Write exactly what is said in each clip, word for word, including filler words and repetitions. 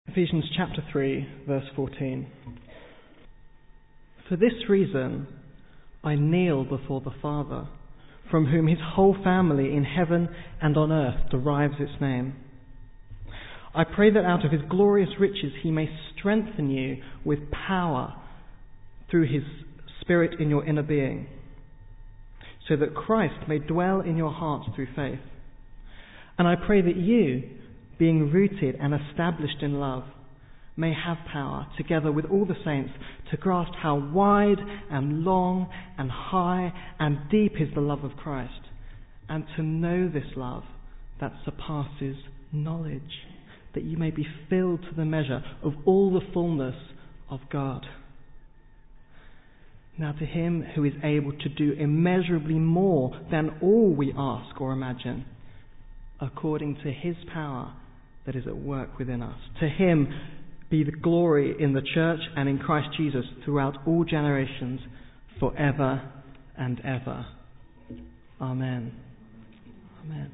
Ephesians chapter three, verse fourteen. For this reason I kneel before the Father, from whom his whole family in heaven and on earth derives its name. I pray that out of his glorious riches he may strengthen you with power through his Spirit in your inner being, so that Christ may dwell in your hearts through faith. And I pray that you, being rooted and established in love, may have power, together with all the saints, to grasp how wide and long and high and deep is the love of Christ, and to know this love that surpasses knowledge, that you may be filled to the measure of all the fullness of God. Now to him who is able to do immeasurably more than all we ask or imagine, according to his power that is at work within us. To him be the glory in the church and in Christ Jesus throughout all generations, forever and ever. Amen. Amen.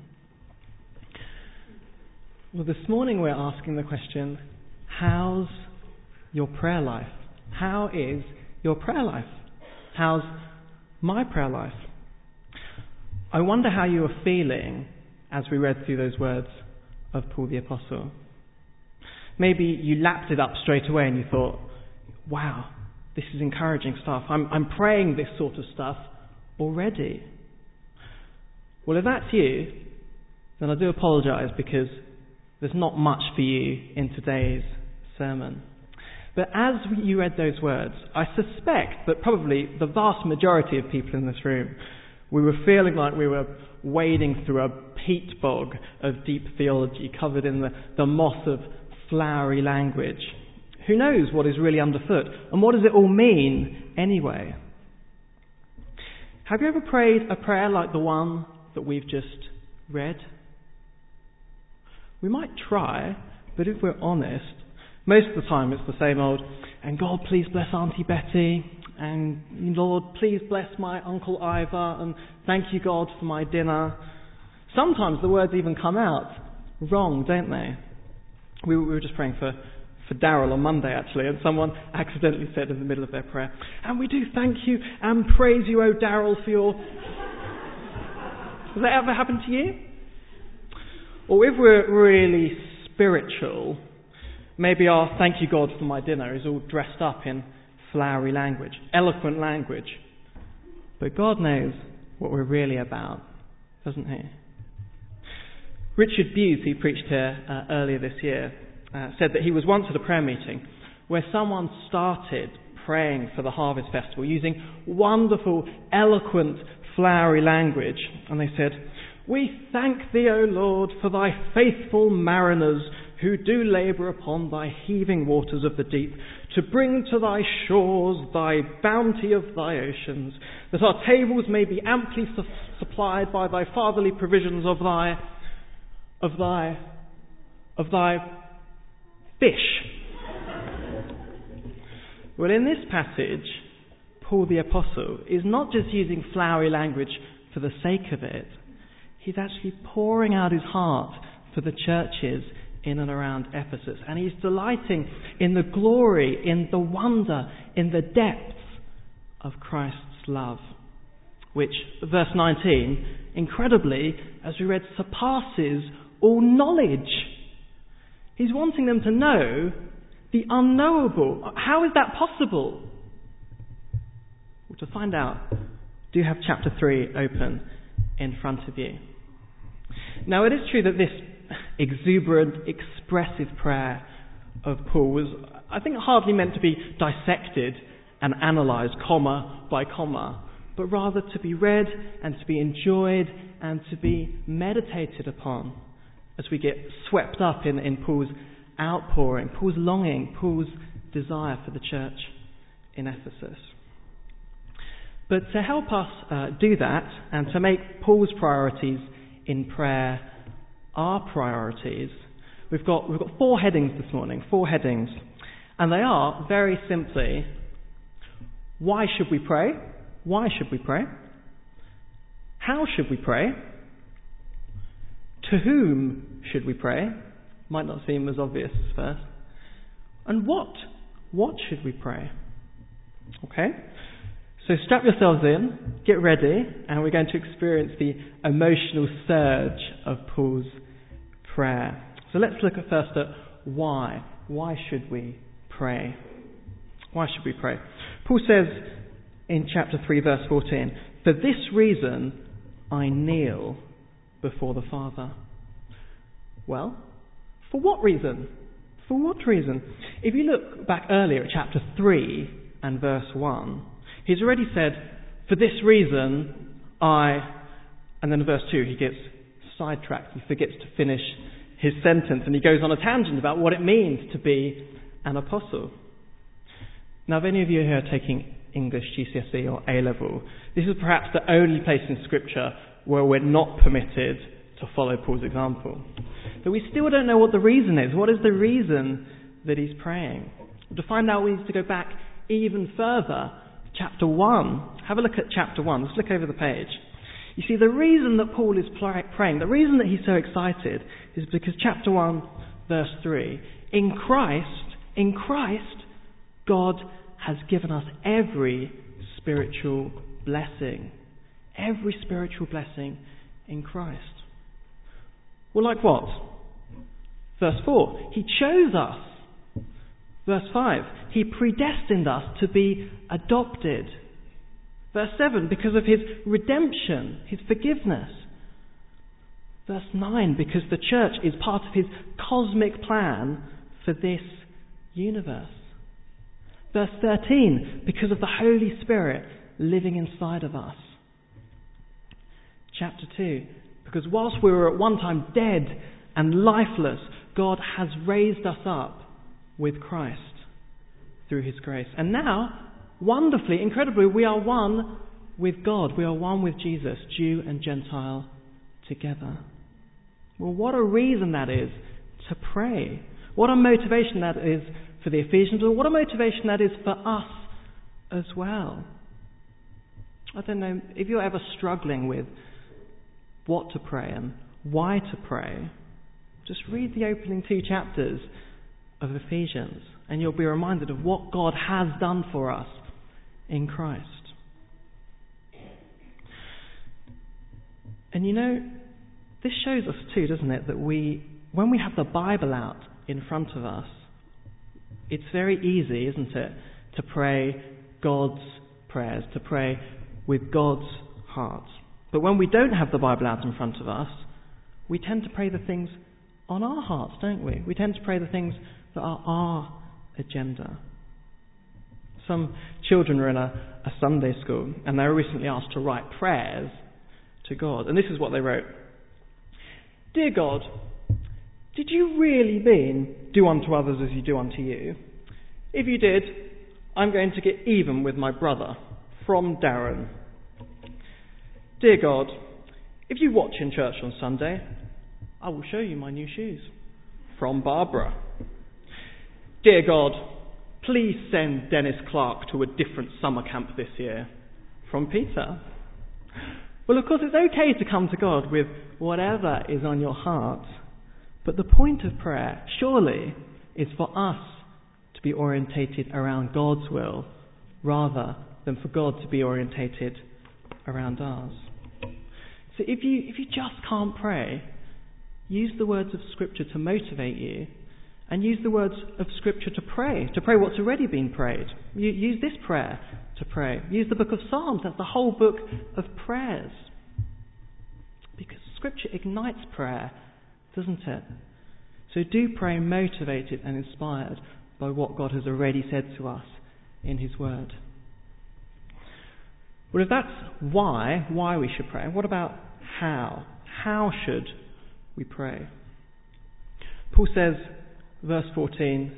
Well, this morning we're asking the question, how's your prayer life? How is your prayer life? How's my prayer life? I wonder how you were feeling as we read through those words of Paul the Apostle. Maybe you lapped it up straight away and you thought, wow, this is encouraging stuff. I'm, I'm praying this sort of stuff already. Well, if that's you, then I do apologise, because there's not much for you in today's sermon. But as you read those words, I suspect that probably the vast majority of people in this room, we were feeling like we were wading through a peat bog of deep theology, covered in the, the moss of flowery language. Who knows what is really underfoot? And what does it all mean anyway? Have you ever prayed a prayer like the one that we've just read? We might try, but if we're honest, most of the time it's the same old, and God please bless Auntie Betty, and Lord please bless my Uncle Ivor, and thank you God for my dinner. Sometimes the words even come out wrong, don't they? We, we were just praying for, for Daryl on Monday actually, and someone accidentally said in the middle of their prayer, and we do thank you and praise you, oh Daryl, for your... Has that ever happened to you? Or if we're really spiritual, maybe our thank you God for my dinner is all dressed up in flowery language, eloquent language. But God knows what we're really about, doesn't he? Richard Buse, who preached here uh, earlier this year, uh, said that he was once at a prayer meeting where someone started praying for the Harvest Festival using wonderful, eloquent, flowery language. And they said, "We thank thee, O Lord, for thy faithful mariners who do labour upon thy heaving waters of the deep, to bring to thy shores thy bounty of thy oceans, that our tables may be amply su- supplied by thy fatherly provisions of thy, of thy, of thy fish." Well, in this passage, Paul the Apostle is not just using flowery language for the sake of it. He's actually pouring out his heart for the churches in and around Ephesus. And he's delighting in the glory, in the wonder, in the depths of Christ's love, which, verse nineteen, incredibly, as we read, surpasses all knowledge. He's wanting them to know the unknowable. How is that possible? Well, to find out, do have chapter three open in front of you. Now, it is true that this exuberant, expressive prayer of Paul was, I think, hardly meant to be dissected and analysed comma by comma, but rather to be read and to be enjoyed and to be meditated upon as we get swept up in, in Paul's outpouring, Paul's longing, Paul's desire for the church in Ephesus. But to help us uh, do that and to make Paul's priorities in prayer our priorities, we've got we've got four headings this morning, four headings. And they are, very simply, why should we pray? Why should we pray? How should we pray? To whom should we pray? Might not seem as obvious as first. And what? What should we pray? Okay? So strap yourselves in, get ready, and we're going to experience the emotional surge of Paul's prayer. So let's look at first at why. Why should we pray? Why should we pray? Paul says in chapter three, verse fourteen, "For this reason I kneel before the Father." Well, for what reason? For what reason? If you look back earlier at chapter three and verse one, he's already said, "For this reason I," and then in verse two he gets sidetracked. He forgets to finish his sentence and he goes on a tangent about what it means to be an apostle. Now, if any of you here are taking English G C S E or A-level, this is perhaps the only place in Scripture where we're not permitted to follow Paul's example. But we still don't know what the reason is. What is the reason that he's praying? To find out, we need to go back even further. Chapter one. Have a look at chapter one. Let's look over the page. You see, the reason that Paul is praying, the reason that he's so excited, is because chapter one, verse three, in Christ, in Christ, God has given us every spiritual blessing. Every spiritual blessing in Christ. Well, like what? Verse four, he chose us. Verse five, he predestined us to be adopted. Verse seven, because of his redemption, his forgiveness. Verse nine, because the church is part of his cosmic plan for this universe. Verse thirteen, because of the Holy Spirit living inside of us. Chapter two, because whilst we were at one time dead and lifeless, God has raised us up with Christ through his grace. And now, wonderfully, incredibly, we are one with God. We are one with Jesus, Jew and Gentile together. Well, what a reason that is to pray. What a motivation that is for the Ephesians, or what a motivation that is for us as well. I don't know, if you're ever struggling with what to pray and why to pray, just read the opening two chapters of Ephesians and you'll be reminded of what God has done for us in Christ. And you know, this shows us too, doesn't it, that we, when we have the Bible out in front of us, it's very easy, isn't it, to pray God's prayers, to pray with God's heart. But when we don't have the Bible out in front of us, we tend to pray the things on our hearts, don't we? We tend to pray the things that are our agenda. Some children were in a, a Sunday school and they were recently asked to write prayers to God. And this is what they wrote. "Dear God, did you really mean do unto others as you do unto you? If you did, I'm going to get even with my brother. From Darren. Dear God, if you watch in church on Sunday, I will show you my new shoes. From Barbara. Dear God, please send Dennis Clark to a different summer camp this year. From Peter." Well, of course, it's okay to come to God with whatever is on your heart. But the point of prayer, surely, is for us to be orientated around God's will rather than for God to be orientated around ours. So if you if you just can't pray, use the words of Scripture to motivate you, and use the words of Scripture to pray, to pray what's already been prayed. You, use this prayer to pray. Use the book of Psalms, that's the whole book of prayers. Because Scripture ignites prayer, doesn't it? So do pray motivated and inspired by what God has already said to us in his word. Well, if that's why, why we should pray, what about how? How should we pray? Paul says, verse fourteen,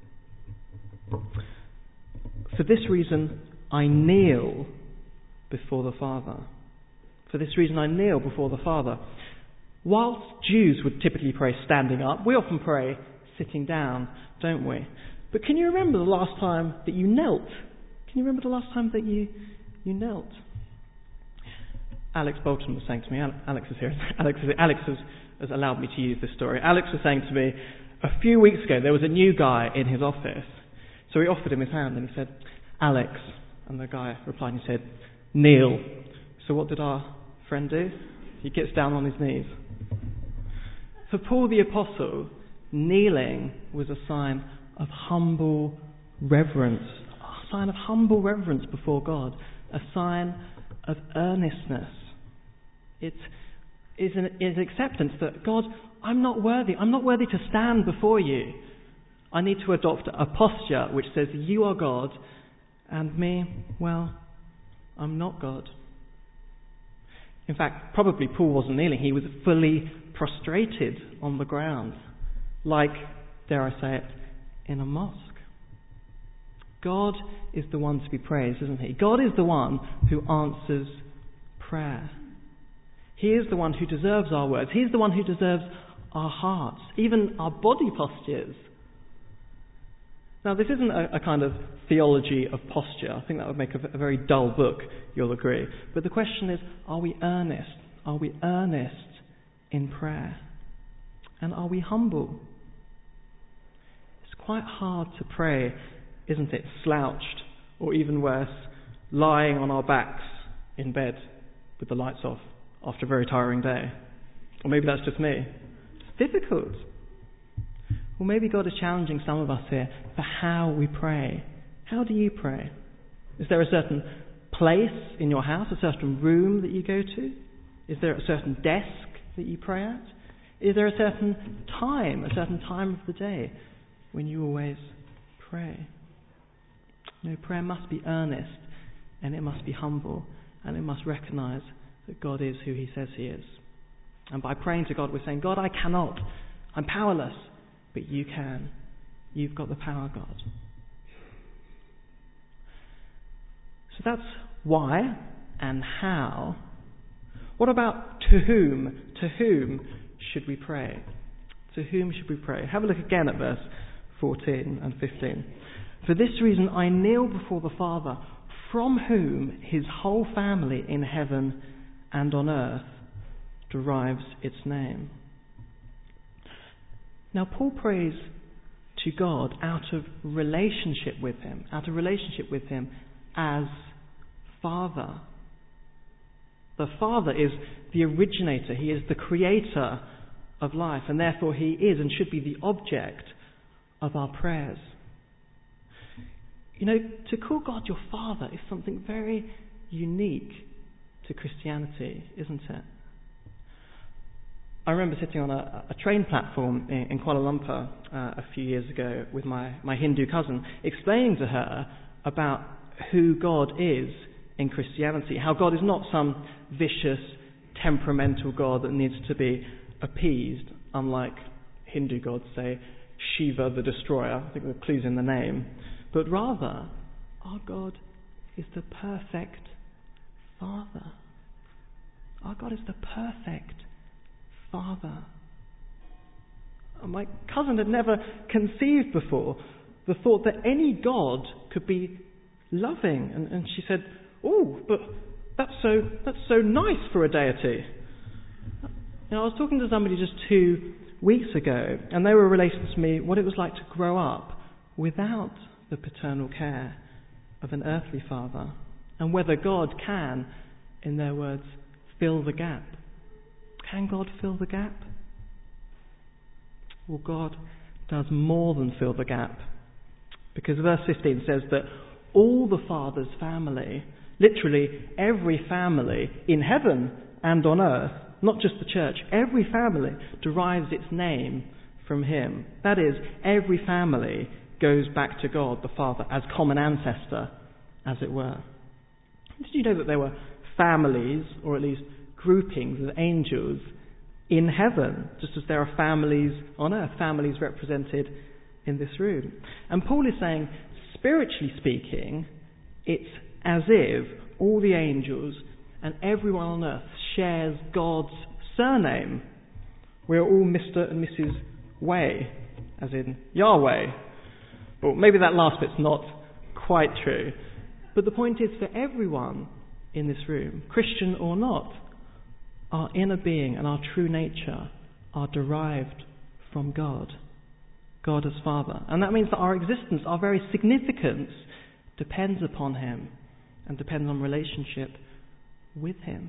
"For this reason I kneel before the Father." For this reason I kneel before the Father. Whilst Jews would typically pray standing up, we often pray sitting down, don't we? But can you remember the last time that you knelt? Can you remember the last time that you, you knelt? Alex Bolton was saying to me, Alex is here, Alex, is, Alex has, has allowed me to use this story. Alex was saying to me, a few weeks ago there was a new guy in his office. So he offered him his hand and he said, "Alex." And the guy replied and he said, "Neil." So what did our friend do? He gets down on his knees. For Paul the Apostle, kneeling was a sign of humble reverence, a sign of humble reverence before God, a sign of earnestness. It is an, is acceptance that, God, I'm not worthy. I'm not worthy to stand before you. I need to adopt a posture which says you are God and me, well, I'm not God. In fact, probably Paul wasn't kneeling. He was fully prostrated on the ground, like, dare I say it, in a mosque. God is the one to be praised, isn't he? God is the one who answers prayer. He is the one who deserves our words. He's the one who deserves our hearts, even our body postures. Now, this isn't a, a kind of theology of posture. I think that would make a, a very dull book, you'll agree. But the question is, are we earnest? Are we earnest in prayer? And are we humble? It's quite hard to pray, isn't it, slouched, or even worse, lying on our backs in bed with the lights off after a very tiring day. Or maybe that's just me. It's difficult. Or maybe God is challenging some of us here for how we pray. How do you pray? Is there a certain place in your house, a certain room that you go to? Is there a certain desk that you pray at? Is there a certain time, a certain time of the day when you always pray? No, prayer must be earnest, and it must be humble, and it must recognise that God is who he says he is. And by praying to God, we're saying, God, I cannot. I'm powerless. But you can. You've got the power, God. So that's why and how. What about to whom? To whom should we pray? To whom should we pray? Have a look again at verse fourteen and fifteen. For this reason I kneel before the Father, from whom his whole family in heaven and on earth derives its name. Now, Paul prays to God out of relationship with him, out of relationship with him as Father. The Father is the originator, he is the creator of life, and therefore he is and should be the object of our prayers. You know, to call God your Father is something very unique to Christianity, isn't it? I remember sitting on a, a train platform in, in Kuala Lumpur uh, a few years ago with my, my Hindu cousin, explaining to her about who God is in Christianity, how God is not some vicious, temperamental God that needs to be appeased, unlike Hindu gods, say Shiva the Destroyer, I think the clue's in the name, but rather our God is the perfect Father. Our God is the perfect Father. My cousin had never conceived before the thought that any God could be loving, and, and she said, "Oh, but that's so that's so nice for a deity." You know, I was talking to somebody just two weeks ago, and they were relating to me what it was like to grow up without the paternal care of an earthly father, and whether God can, in their words, fill the gap. Can God fill the gap? Well, God does more than fill the gap, because verse fifteen says that all the Father's family, literally every family in heaven and on earth, not just the church, every family derives its name from him. That is, every family goes back to God the Father as common ancestor, as it were. Did you know that there were families, or at least groupings of angels in heaven, just as there are families on earth, families represented in this room? And Paul is saying, spiritually speaking, it's as if all the angels and everyone on earth shares God's surname. We're all Mister and Missus Way, as in Yahweh. Well, maybe that last bit's not quite true. But the point is, for everyone in this room, Christian or not, our inner being and our true nature are derived from God. God as Father. And that means that our existence, our very significance, depends upon him and depends on relationship with him.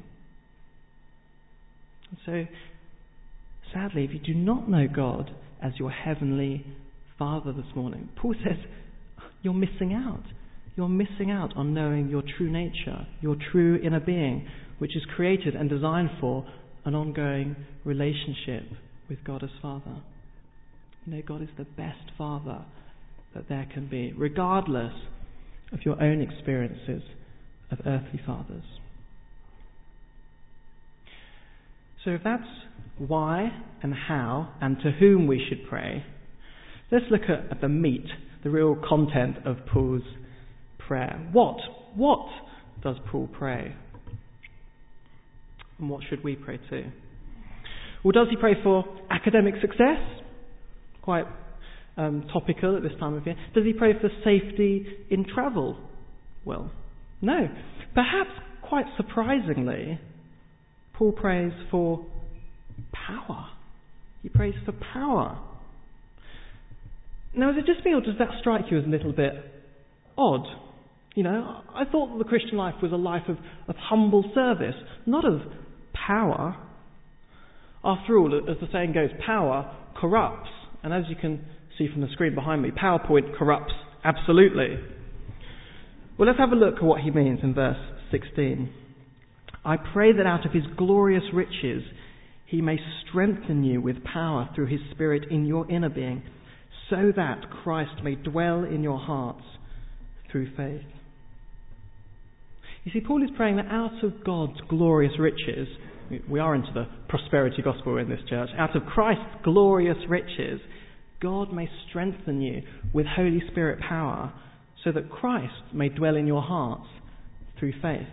And so, sadly, if you do not know God as your heavenly Father this morning, Paul says you're missing out. You're missing out on knowing your true nature, your true inner being, which is created and designed for an ongoing relationship with God as Father. You know, God is the best Father that there can be, regardless of your own experiences of earthly fathers. So if that's why and how and to whom we should pray, let's look at, at the meat, the real content of Paul's prayer. What? What does Paul pray? And what should we pray to? Well, does he pray for academic success? Quite um, topical at this time of year. Does he pray for safety in travel? Well, no. Perhaps quite surprisingly, Paul prays for power. He prays for power. Now, is it just me, or does that strike you as a little bit odd? You know, I thought that the Christian life was a life of, of humble service, not of power. After all, as the saying goes, power corrupts. And as you can see from the screen behind me, PowerPoint corrupts absolutely. Well, let's have a look at what he means in verse sixteen. I pray that out of his glorious riches he may strengthen you with power through his Spirit in your inner being, so that Christ may dwell in your hearts through faith. You see, Paul is praying that out of God's glorious riches, we are into the prosperity gospel in this church, out of Christ's glorious riches, God may strengthen you with Holy Spirit power, so that Christ may dwell in your hearts through faith.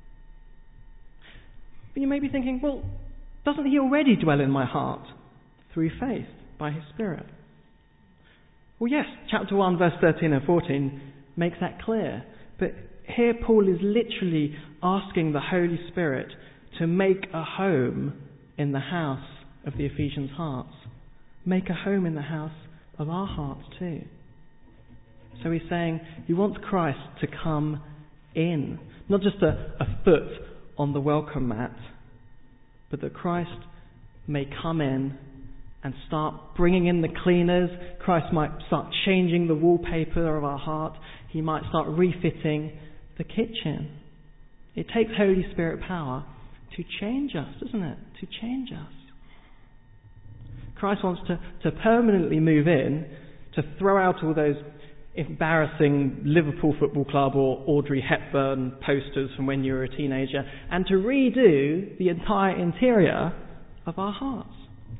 But you may be thinking, well, doesn't he already dwell in my heart through faith by his Spirit? Well, yes, chapter one, verse thirteen and fourteen makes that clear. But here Paul is literally asking the Holy Spirit to make a home in the house of the Ephesians' hearts. Make a home in the house of our hearts too. So he's saying he wants Christ to come in, not just a, a foot on the welcome mat, but that Christ may come in and start bringing in the cleaners. Christ might start changing the wallpaper of our heart. He might start refitting the kitchen. It takes Holy Spirit power to change us, doesn't it? To change us. Christ wants to, to permanently move in, to throw out all those embarrassing Liverpool Football Club or Audrey Hepburn posters from when you were a teenager, and to redo the entire interior of our hearts.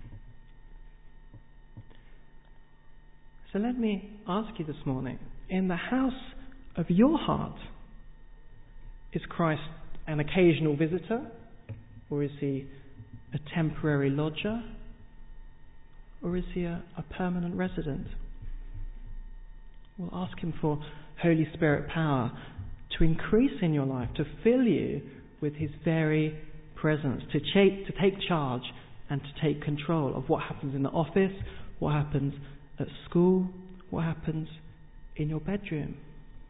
So let me ask you this morning, in the house of your heart, is Christ an occasional visitor? Or is he a temporary lodger? Or is he a, a permanent resident? Well, ask him for Holy Spirit power to increase in your life, to fill you with his very presence, to, cha- to take charge and to take control of what happens in the office, what happens at school, what happens in your bedroom.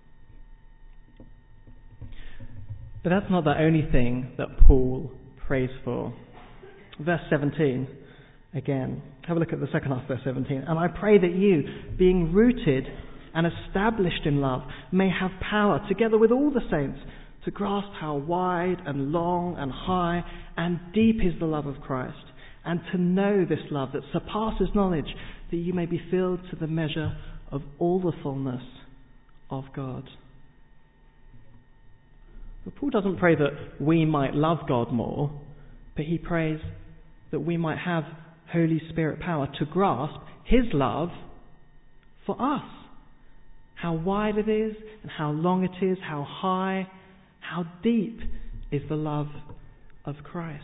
But that's not the only thing that Paul prays for. Verse seventeen, again. Have a look at the second half of verse seventeen. And I pray that you, being rooted and established in love, may have power, together with all the saints, to grasp how wide and long and high and deep is the love of Christ, and to know this love that surpasses knowledge, that you may be filled to the measure of all the fullness of God. But Paul doesn't pray that we might love God more, but he prays that we might have Holy Spirit power to grasp his love for us. How wide it is, and how long it is, how high, how deep is the love of Christ.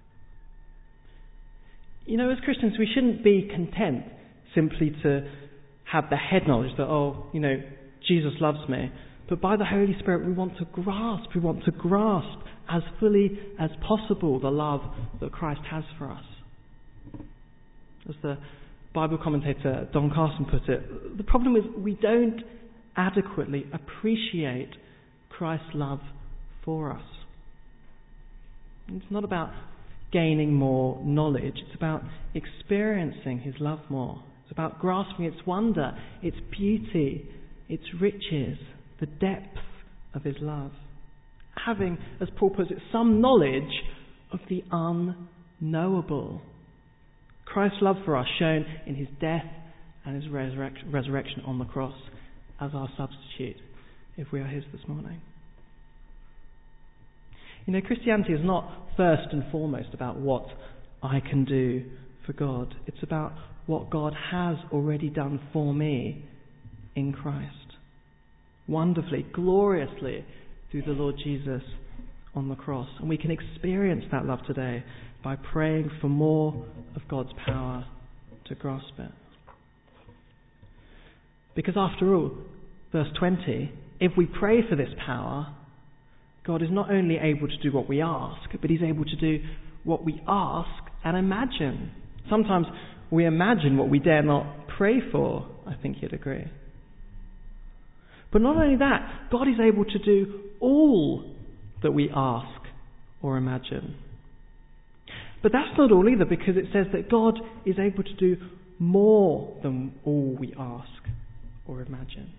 You know, as Christians, we shouldn't be content simply to have the head knowledge that, oh, you know, Jesus loves me. But by the Holy Spirit, we want to grasp, we want to grasp as fully as possible the love that Christ has for us. As the Bible commentator Don Carson put it, the problem is we don't adequately appreciate Christ's love for us. It's not about gaining more knowledge. It's about experiencing his love more. It's about grasping its wonder, its beauty, its riches, the depth of his love. Having, as Paul puts it, some knowledge of the unknowable. Christ's love for us shown in his death and his resurrect- resurrection on the cross as our substitute, if we are his this morning. You know, Christianity is not first and foremost about what I can do for God. It's about what God has already done for me in Christ. Wonderfully, gloriously through the Lord Jesus on the cross. And we can experience that love today by praying for more of God's power to grasp it. Because after all, verse twenty, if we pray for this power, God is not only able to do what we ask, but he's able to do what we ask and imagine. Sometimes we imagine what we dare not pray for, I think you'd agree. But not only that, God is able to do all that we ask or imagine. But that's not all either, because it says that God is able to do more than all we ask or imagine.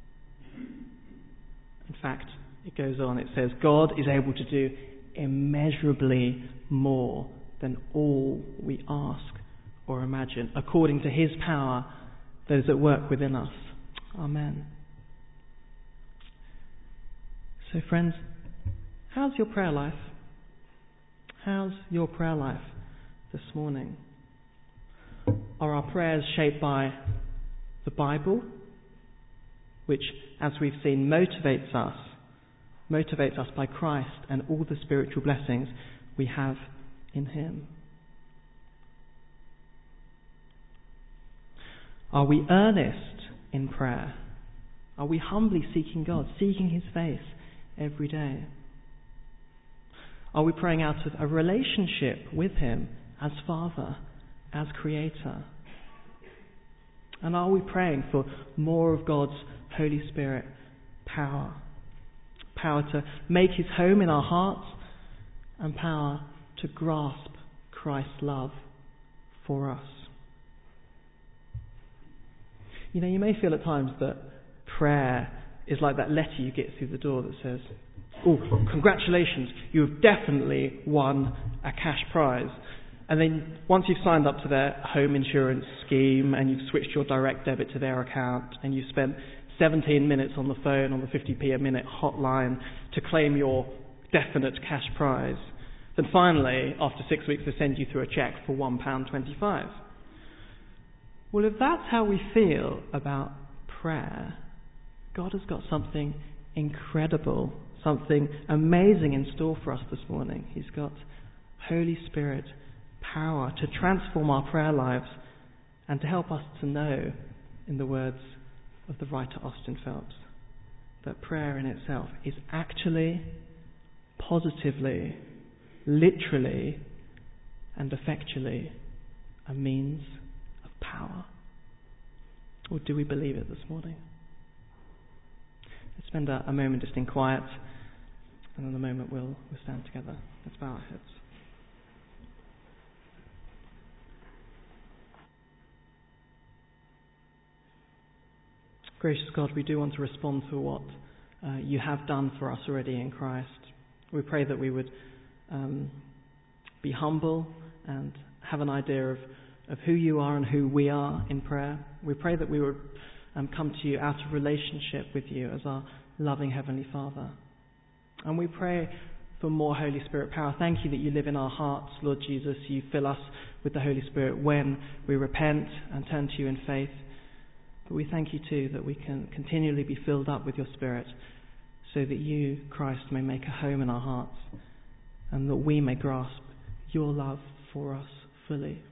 In fact, it goes on, it says, God is able to do immeasurably more than all we ask or imagine, according to his power that is at work within us. Amen. So friends, how's your prayer life? How's your prayer life this morning? Are our prayers shaped by the Bible, which, as we've seen, motivates us, motivates us by Christ and all the spiritual blessings we have in him? Are we earnest in prayer? Are we humbly seeking God, seeking his face every day? Are we praying out of a relationship with him as Father, as Creator? And are we praying for more of God's Holy Spirit power? Power to make his home in our hearts, and power to grasp Christ's love for us. You know, you may feel at times that prayer is like that letter you get through the door that says, "Oh, congratulations, you have definitely won a cash prize." And then once you've signed up to their home insurance scheme and you've switched your direct debit to their account and you've spent seventeen minutes on the phone on the fifty p a minute hotline to claim your definite cash prize, then finally, after six weeks, they send you through a cheque for one pound twenty-five. Well, if that's how we feel about prayer, God has got something incredible, something amazing in store for us this morning. He's got Holy Spirit power to transform our prayer lives and to help us to know, in the words of the writer Austin Phelps, that prayer in itself is actually, positively, literally, and effectually a means of power. Or do we believe it this morning? Let's spend a, a moment just in quiet, and in a moment we'll, we'll stand together. Let's bow our heads. Gracious God, we do want to respond to what uh, you have done for us already in Christ. We pray that we would um, be humble and have an idea of, of who you are and who we are in prayer. We pray that we would um, come to you out of relationship with you as our loving Heavenly Father. And we pray for more Holy Spirit power. Thank you that you live in our hearts, Lord Jesus. You fill us with the Holy Spirit when we repent and turn to you in faith. But we thank you too that we can continually be filled up with your Spirit so that you, Christ, may make a home in our hearts and that we may grasp your love for us fully.